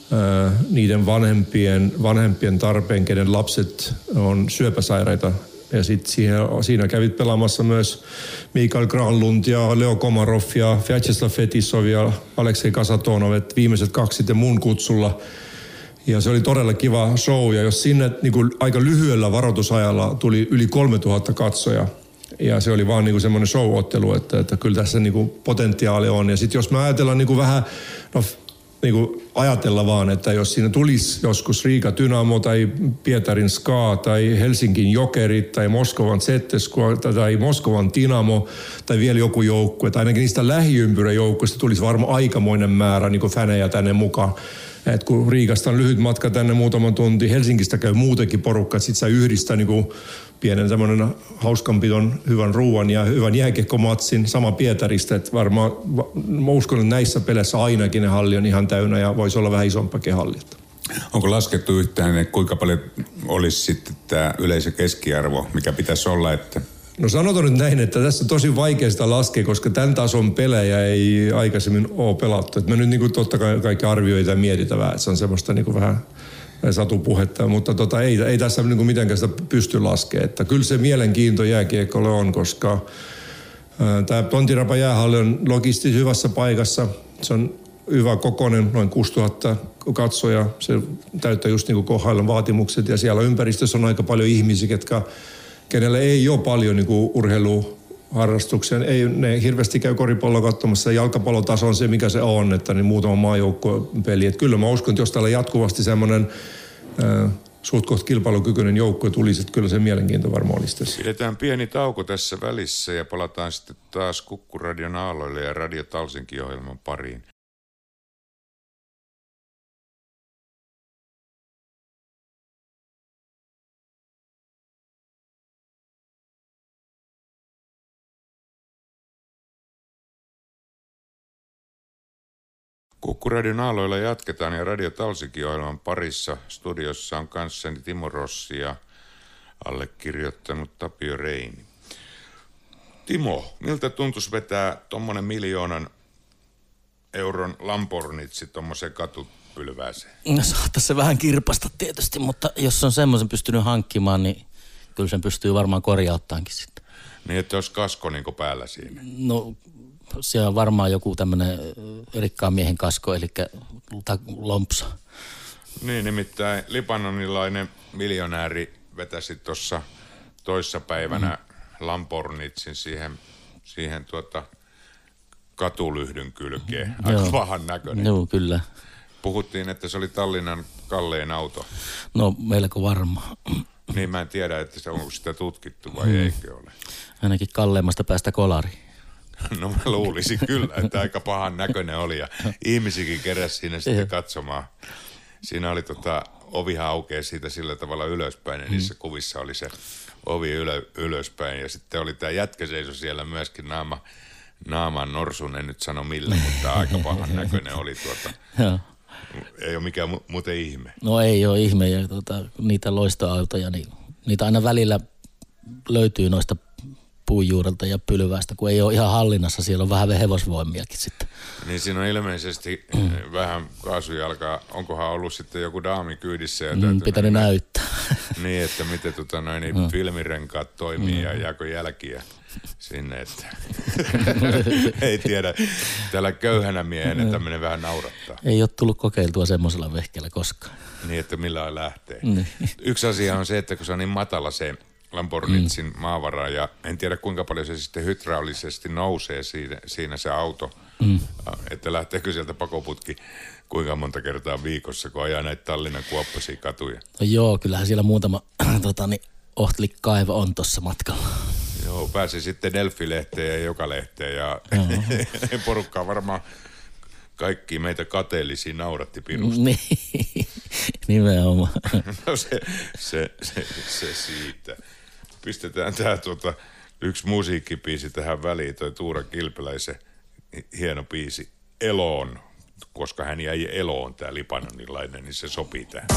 G: niiden vanhempien tarpeen, kenen lapset on syöpäsairaita. Ja sitten siinä kävit pelaamassa myös Mikael Granlund ja Leo Komarov ja Vyacheslav Fetisov ja Aleksei Kasatonov, että viimeiset kaksi sitten mun kutsulla. Ja se oli todella kiva show ja jos sinne niin kuin aika lyhyellä varoitusajalla tuli yli 3000 katsoja. Ja se oli vaan niin kuin semmoinen show-ottelu, että kyllä tässä niin kuin potentiaali on. Ja sitten jos me ajatellaan niin kuin vähän, niin kuin ajatella vaan, että jos siinä tulisi joskus Riga Dynamo tai Pietarin SKA tai Helsingin Jokerit tai Moskovan ZSKA tai Moskovan Dynamo tai vielä joku joukkue, tai ainakin niistä lähiympyräjoukkueista tulisi varmaan aikamoinen määrä niin kuin fänejä tänne mukaan. Et kun Riigasta on lyhyt matka tänne muutaman tunti, Helsingistä käy muutenkin porukka, että sit saa yhdistää niinku pienen tämmöinen hauskanpidon hyvän ruuan ja hyvän jääkiekkomatsin sama Pietarista. Että varmaan, mä uskon, että näissä peleissä ainakin ne halli on ihan täynnä ja voisi olla vähän isompakin halli.
F: Onko laskettu yhtään, että kuinka paljon olisi sitten tämä yleisö keskiarvo, mikä pitäisi olla, että...
G: No sanotaan nyt näin, että tässä on tosi vaikea sitä laskea, koska tämän tason pelejä ei aikaisemmin ole pelattu. Että me nyt niin kuin totta kai kaikki arvioita ja mietitään vähän, että se on semmoista niin kuin vähän satupuhetta, mutta ei tässä niin kuin mitenkään sitä pysty laskemaan. Että kyllä se mielenkiinto jääkiekkolle on, koska tämä Tontirapa jäähalli on logistisesti hyvässä paikassa. Se on hyvä kokoinen, noin 6000 katsoja. Se täyttää just niin kuin Kokhalan vaatimukset ja siellä ympäristössä on aika paljon ihmisiä, kenelle ei ole paljon niin kuin harrastuksen. Ei ne hirveästi käy koripalloa katsomassa. Jalkapallotaso on se, mikä se on, että niin muutama maajoukkuepeli. Että kyllä mä uskon, että jos täällä jatkuvasti semmoinen suht koht kilpailukykyinen joukko tulisi, että kyllä se mielenkiinto varmaan olisi tässä.
A: Pidetään pieni tauko tässä välissä ja palataan sitten taas Kukkuradion aalloille ja Radio Talsinki-ohjelman pariin. Kukkuradion aalloilla jatketaan ja Radio Talsinki-ohjelman parissa. Studiossa on kanssani Timo Rossi ja allekirjoittanut Tapio Reini. Timo, miltä tuntuisi vetää tommonen 1 000 000 euron Lambornitsi tommoseen katupylvääseen?
B: No saattaisi se vähän kirpasta tietysti, mutta jos on semmoisen pystynyt hankkimaan, niin kyllä sen pystyy varmaan korjauttaankin sitten.
A: Niin, että olisi kasko niinku päällä siinä?
B: No siellä on varmaan joku tämmöinen rikkaan miehen kasko, eli lompsa.
A: Niin, nimittäin libanonilainen miljonääri vetäisi tuossa toissapäivänä Lambornitsin siihen katulyhdyn kylkeen. Aika pahan näköinen.
B: Joo, kyllä.
A: Puhuttiin, että se oli Tallinnan kallein auto.
B: No, melko varma.
A: Niin, mä en tiedä, että se onko sitä tutkittu vai eikö ole.
B: Ainakin kalleimmasta päästä kolari.
A: No mä luulisin kyllä, että aika pahan näköinen oli ja ihmisikin keräsi siinä sitten katsomaan. Siinä oli ovihan aukeaa siitä sillä tavalla ylöspäin ja niissä kuvissa oli se ovi ylöspäin ja sitten oli tämä jätkä seiso siellä myöskin naaman norsun, en nyt sano millä, mutta aika pahan näköinen oli Ei ole mikään muuten ihme.
B: No ei ole ihme ja niitä loistoautoja, niin niitä aina välillä löytyy noista puunjuurelta ja pylvästä, kun ei ole ihan hallinnassa, siellä on vähän hevosvoimiakin sitten.
A: Niin siinä on ilmeisesti vähän kaasujalkaa. Onkohan ollut sitten joku daami kyydissä? Ja
B: pitänyt näyttää.
A: Niin, että miten filmirenkaat toimii ja jääkö jälkiä sinne, että ei tiedä. Tällä köyhänä miehenä tämmöinen vähän naurattaa.
B: Ei ole tullut kokeiltua semmoisella vehkeellä koskaan.
A: Niin, että millään lähtee. Yksi asia on se, että kun se on niin matala se Lambornitsin maavara ja en tiedä kuinka paljon se sitten hydraulisesti nousee siinä se auto, että lähteekö sieltä pakoputki kuinka monta kertaa viikossa, kun ajaa näitä Tallinnan kuoppaisia katuja. No
B: joo, kyllähän siellä muutama ohtlikaivo on tuossa matkalla.
A: Joo, pääsi sitten Delfi-lehteen ja joka lehteen ja porukkaa varmaan kaikki meitä kateellisia nauratti pirusta.
B: Niin, nimenomaan.
A: No se siitä. Pistetään tää yksi musiikkibiisi tähän väliin, toi Tuura Kilpeläisen hieno biisi Eloon, koska hän jäi eloon, tää libanonilainen, niin se sopii tähän.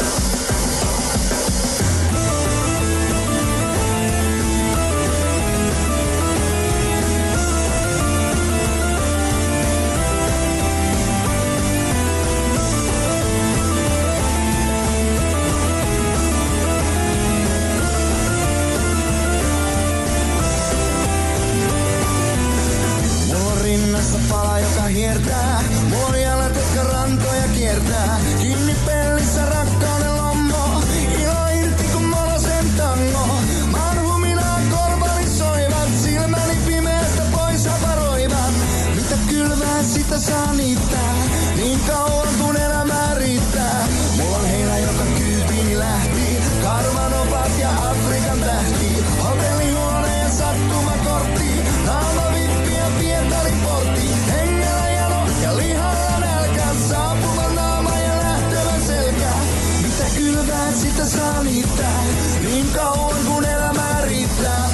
H: Pala, joka hiertää, muolialat, jotka rantoja kiertää. Kiinni pellissä rakkauden lommo, ilo irti kun molosen tango. Maan huminaa korvani soivat, silmäni pimeästä pois aparoivat. Mitä kylvää, sitä saa niittää, niin kauan kun elämää riittää. Mulla on heinä, joka kyytiini lähti, karvanopat ja Afrikan tähti. Hotellihuone ja sattumakortti, naamavippi ja pientaliportti. Hengellä jano ja lihalla nälkä, saapuva naama ja lähtevä selkä. Mitä kylvää, sitä saa niittää, niin kauan kun elämää riittää.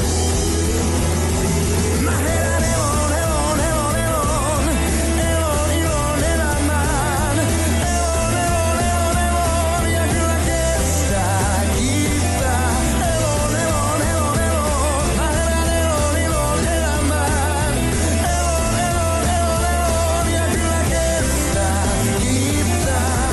H: Mä elän elon, elon, elon, elon, elon, ilon elämään. Elon, elon, elon, elon, ja kyllä kestää, kiittää. Elon, elon, elon, elon, mä elän elon, ilon elämään. Elon, elon, elon, elon, ja kyllä kestää, kiittää.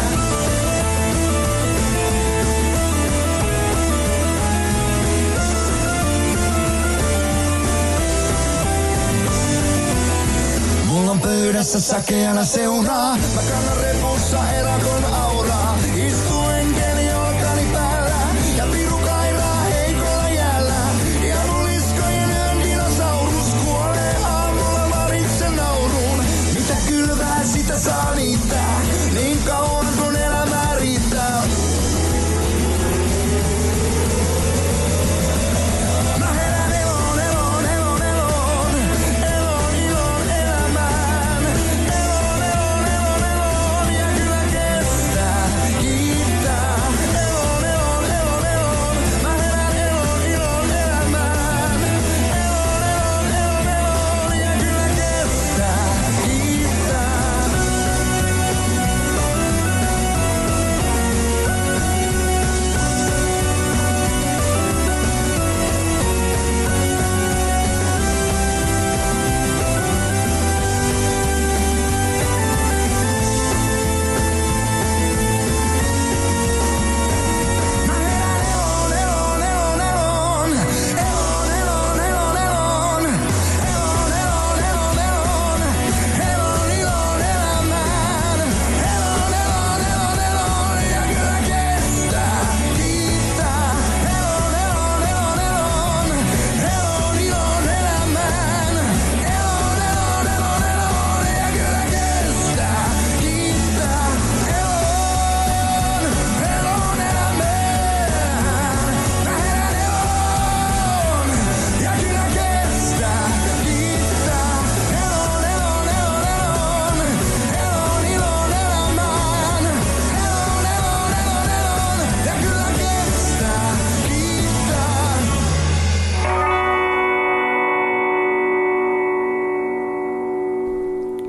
H: Mulla on pöydässä sakeana seuraa, mä kannan repussa erakon auraa. Istu enkeli jalkani päällä ja piru kairaa heikolla jäällä. Ja mun liskojen yön dinosaurus.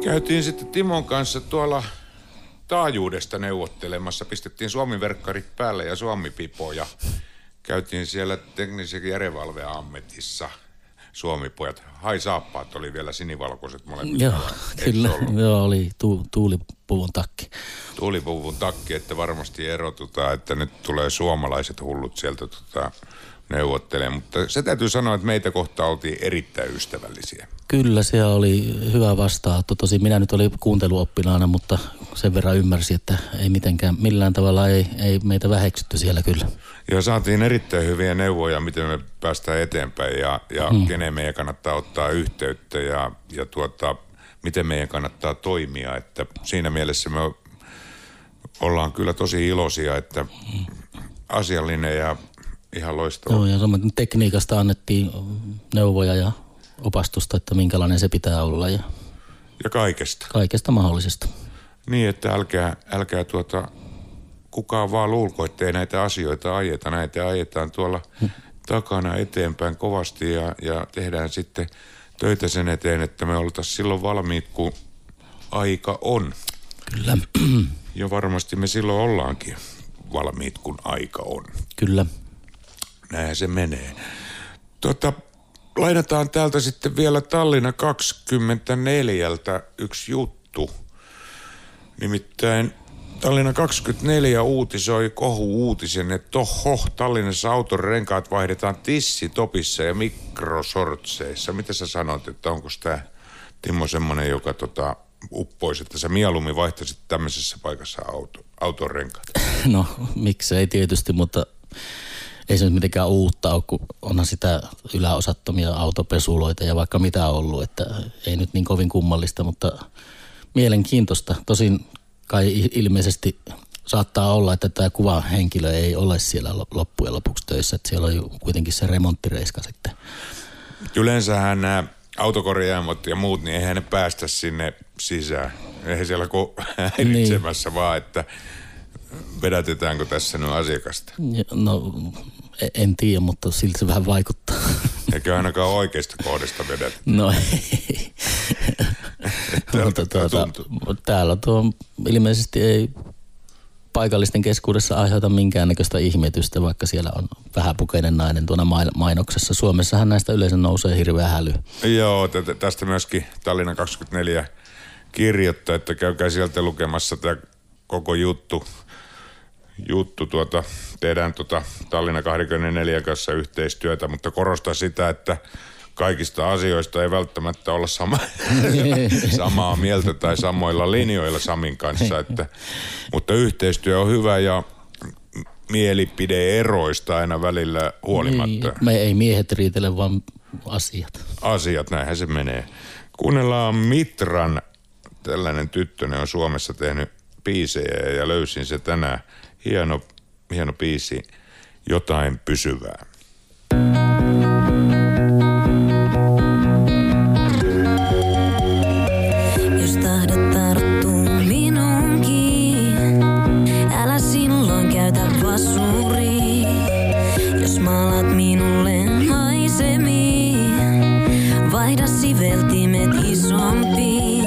A: Käytiin sitten Timon kanssa tuolla taajuudesta neuvottelemassa. Pistettiin Suomi-verkkarit päälle ja Suomi-pipo ja käytiin siellä teknisen järjevalveammetissa. Suomi-pojat. Hai-saappaat oli vielä sinivalkoiset molemmat.
B: Joo, kyllä. Joo, oli tuulipuvun takki.
A: Tuulipuvun takki, että varmasti erotutaan, että nyt tulee suomalaiset hullut sieltä neuvottelemaan. Mutta se täytyy sanoa, että meitä kohtaan oltiin erittäin ystävällisiä.
B: Kyllä, se oli hyvä vastaanotto. Tosin minä nyt olin kuunteluoppilaana, mutta sen verran ymmärsin, että ei mitenkään millään tavalla ei meitä väheksytty siellä kyllä.
A: Ja saatiin erittäin hyviä neuvoja, miten me päästään eteenpäin ja kenen meidän kannattaa ottaa yhteyttä ja miten meidän kannattaa toimia. Että siinä mielessä me ollaan kyllä tosi iloisia, että asiallinen ja ihan loistava.
B: Joo, ja samoin tekniikasta annettiin neuvoja ja opastusta, että minkälainen se pitää olla. Ja
A: kaikesta.
B: Kaikesta mahdollisesta.
A: Niin, että älkää kukaan vaan luulko, ettei näitä asioita ajeta. Näitä ajetaan tuolla takana eteenpäin kovasti ja tehdään sitten töitä sen eteen, että me oltaisiin silloin valmiit, kun aika on.
B: Kyllä.
A: Ja varmasti me silloin ollaankin valmiit, kun aika on.
B: Kyllä.
A: Näinhän se menee. Lainataan täältä sitten vielä Tallinna 24:ltä yksi juttu. Nimittäin Tallinna 24 uutisoi kohu-uutisen, että Tallinnassa auton renkaat vaihdetaan tissitopissa ja mikrosortseissa. Mitä sä sanot, että onko tämä Timo semmoinen, joka uppoisi, että sä mieluummin vaihtaisit tämmöisessä paikassa auton renkaat? No,
B: miksei tietysti, mutta ei se nyt mitenkään uutta ole, kun onhan sitä yläosattomia autopesuloita ja vaikka mitä on ollut, että ei nyt niin kovin kummallista, mutta mielenkiintoista. Tosin kai ilmeisesti saattaa olla, että tämä kuvahenkilö ei ole siellä loppujen lopuksi töissä, että siellä on kuitenkin se remonttireiska sitten.
A: Yleensähän nämä autokorjaamot ja muut, niin eihän ne päästä sinne sisään. Eihän siellä häiritsemässä niin. Vaan, että vedätetäänkö tässä nyt asiakasta?
B: No, en tiedä, mutta silti se vähän vaikuttaa.
A: Eikä ainakaan oikeasta kohdasta vedetä.
B: No ei. Täällä ilmeisesti ei paikallisten keskuudessa aiheuta minkäännäköistä ihmetystä, vaikka siellä on vähäpukeinen nainen tuona mainoksessa. Suomessahan näistä yleensä nousee hirveä häly.
A: Joo, tästä myöskin Tallinna 24 kirjoittaa, että käykää sieltä lukemassa tämä koko juttu. Tehdään Tallinna 24 kanssa yhteistyötä, mutta korostaa sitä, että kaikista asioista ei välttämättä olla samaa mieltä tai samoilla linjoilla Samin kanssa, mutta yhteistyö on hyvä ja mielipide-eroista aina välillä huolimatta.
B: Niin, me ei miehet riitele, vaan asiat.
A: Asiat, näinhän se menee. Kuunnellaan Mitran, tällainen tyttönen on Suomessa tehnyt biisejä ja löysin se tänään. Hieno biisi, Jotain pysyvää.
E: Jos tahdot tarttuu minunkin, älä silloin käytä vasuria. Jos maalat minulle haisemiin, vaihda siveltimet isompiin.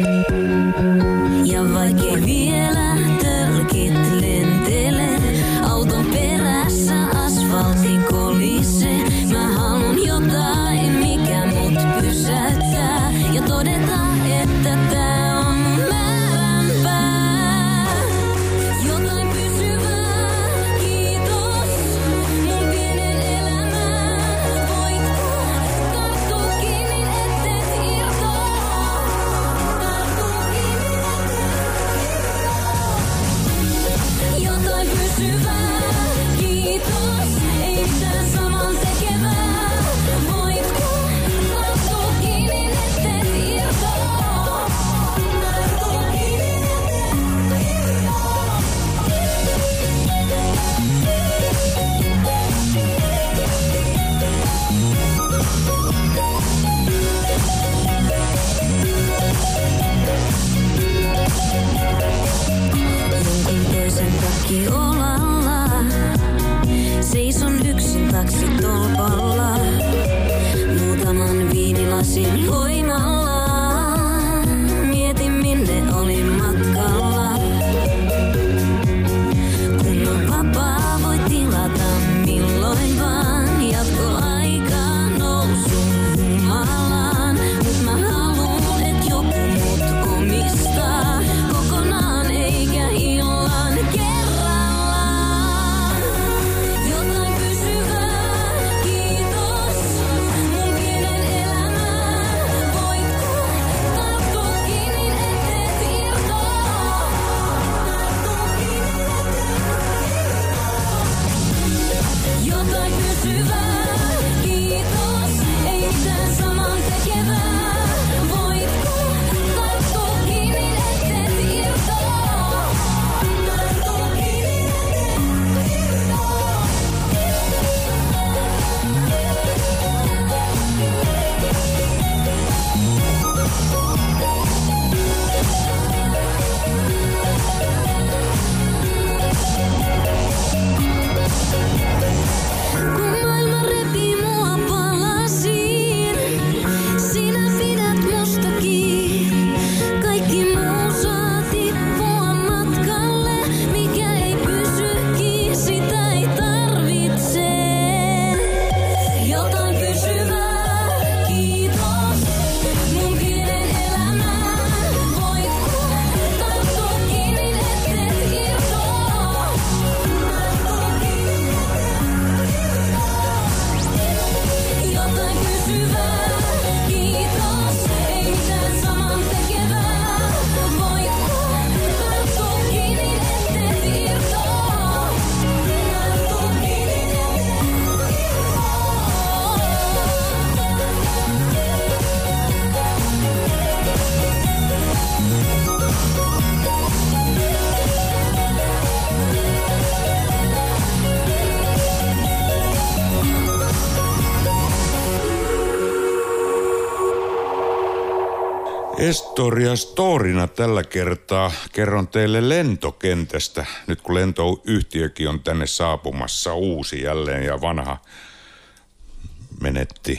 E: Ja vaikkei vielä tölkit lentele, auton perässä asfaltti kolise. Mä haluun jotain, mikä mut pysäyttää ja todeta, että tää on mun määränpää. Jotain pysyvää, kiitos mun pienen elämään. Voitko tarttua kiinni, ettet irtoa? Tarttua kiinni, jotain pysyvää, kiitos, ei mitään saman tekevää. Voitko tarttua kiinni, ettet irtoa? Tarttua kiinni, jonkun toisen takki olalla. Seison yksin taksitolpalla. Muutaman viinilasin voimalla.
A: Estoria Storina tällä kertaa kerron teille lentokentästä. Nyt kun lentoyhtiökin on tänne saapumassa uusi jälleen ja vanha menetti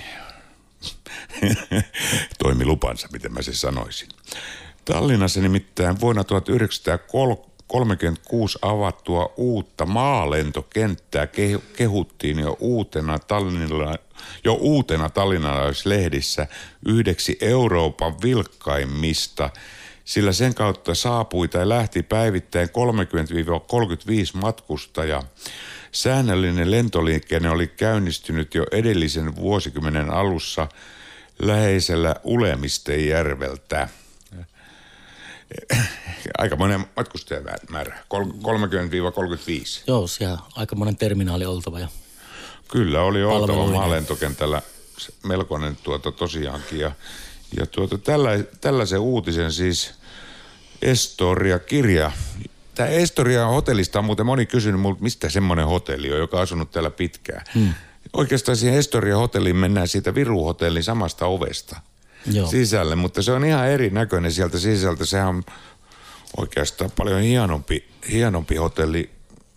A: toimilupansa, miten mä se sanoisin. Tallinnassa nimittäin vuonna 1936 avattua uutta maalentokenttää kehuttiin jo uutena tallinnalaislehdissä yhdeksi Euroopan vilkkaimmista, sillä sen kautta saapui tai lähti päivittäin 30-35 matkustajaa. Säännöllinen lentoliikenne oli käynnistynyt jo edellisen vuosikymmenen alussa läheisellä Ulemistejärveltä. Aikamoinen matkustajamäärä, 30-35.
B: Joo, siellä aikamoinen terminaali oltava. Ja
A: kyllä, oli oltava maalentokentällä melkoinen tosiaankin. Ja tällaisen uutisen siis Estoria-kirja. Tämä Estoria-hotellista on muuten moni kysynyt multa, mistä semmoinen hotelli on, joka on asunut täällä pitkään. Oikeastaan siihen Estoria-hotelliin mennään siitä Viru-hotellin samasta ovesta. Joo. Sisälle, mutta se on ihan erinäköinen sieltä sisältä. Sehän on oikeastaan paljon hienompi hotelli,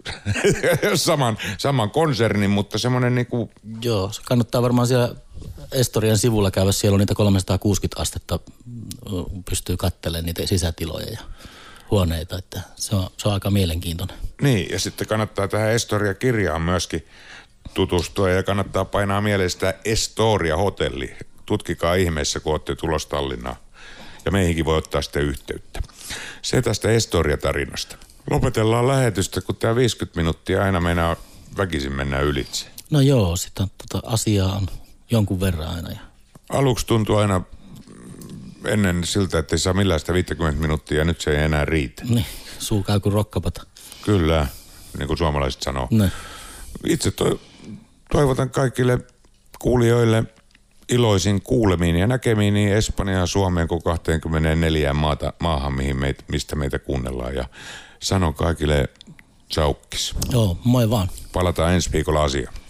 A: saman konsernin, mutta semmoinen niinku...
B: Joo, se kannattaa varmaan siellä Estorian sivulla käydä. Siellä on niitä 360 astetta, pystyy katselemaan niitä sisätiloja ja huoneita, että se on aika mielenkiintoinen.
A: Niin, ja sitten kannattaa tähän Estoria-kirjaan myöskin tutustua ja kannattaa painaa mieleen sitä Estoria-hotelli. Tutkikaa ihmeessä, kun olette tulossa Tallinnaan. Ja meihinkin voi ottaa sitten yhteyttä. Se tästä Estoria-tarinasta. Lopetellaan lähetystä, kun tämä 50 minuuttia aina väkisin mennään ylitse.
B: No joo, sitä asiaa on jonkun verran aina.
A: Aluksi tuntui aina ennen siltä, että ei saa millään sitä 50 minuuttia ja nyt se ei enää riitä.
B: Niin, suu käy kuin rokkapata.
A: Kyllä, niin kuin suomalaiset sanoo.
B: Ne.
A: Itse toivotan kaikille kuulijoille iloisin kuulemiin ja näkemiin niin Espanjaan, Suomeen kuin 24 maahan, mistä meitä kuunnellaan. Ja sanon kaikille tsaukkis.
B: Joo, moi vaan.
A: Palataan ensi viikolla asiaan.